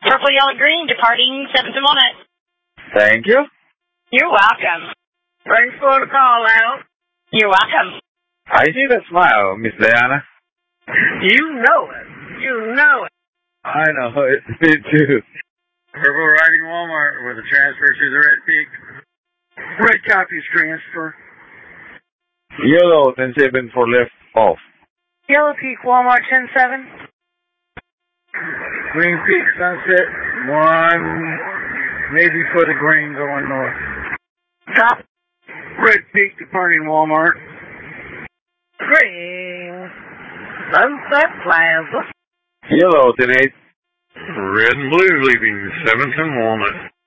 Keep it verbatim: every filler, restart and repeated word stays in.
Purple, yellow, green, departing seventh and Walnut. Thank you. You're welcome. Thanks for the call out. You're welcome. I see the smile, Miss Diana. You know it. You know it. I know it. Me too. Purple riding Walmart with a transfer to the Red Peak. Red copies transfer. Yellow, ten seven for left off. Yellow Peak, Walmart, ten seven. Green Peak, Sunset, one, maybe for the green going north. Stop. Red Peak, departing Walmart. Green. Sunset Plaza. Yellow, ten eight. Red and blue leaving seventh and Walnut.